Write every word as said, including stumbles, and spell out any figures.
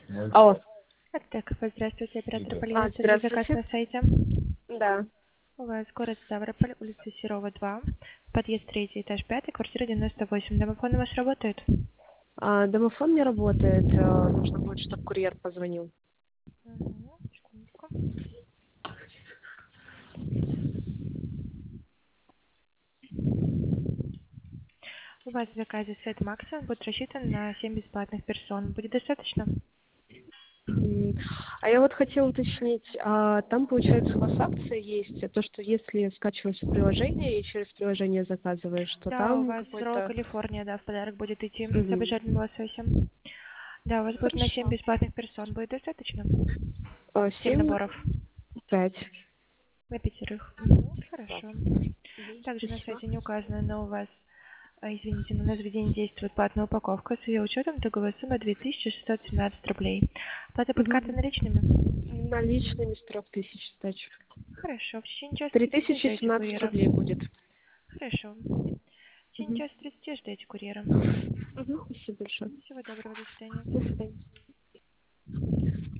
Алло. Так, здравствуйте, оператор А, Полина, свежий заказ здравствуйте. на сайте. Да. У вас город Ставрополь, улица Серова, два, подъезд третий, этаж пятый, квартира девяносто восемь. Домофон у вас работает? А, домофон не работает. а, Нужно будет, чтобы курьер позвонил. Угу, секундочку. У вас в заказе сет Макса, он будет рассчитан на семь бесплатных персон. Будет достаточно? М, А я вот хотела уточнить, а там, получается, у вас акция есть, а то, что если скачиваешь приложение и через приложение заказываешь, то Да, у там вас Ролл какой-то... Калифорния, да, в подарок будет идти с Мгм. обожательным лососем. Да, у вас будет на семь Хорошо. бесплатных персон. Будет достаточно? А, семь Семь, наборов. пять. На пятерых. Мгм, Да. хорошо. Мгм. Также на Спасибо. сайте не указано, но у вас, а, извините, но у нас в день действует платная упаковка с ее учетом итоговая сумма две тысячи шестьсот семнадцать рублей. Плата под картой Мгм. наличными? Наличными с трех тысяч сдачи. Хорошо. В течение часа Три тридцати тысячи ждете семнадцать курьера. рублей будет. Хорошо. В течение Мгм. часа тридцати ждете курьера. Мгм. Спасибо большое. Всего доброго, до свидания. До свидания.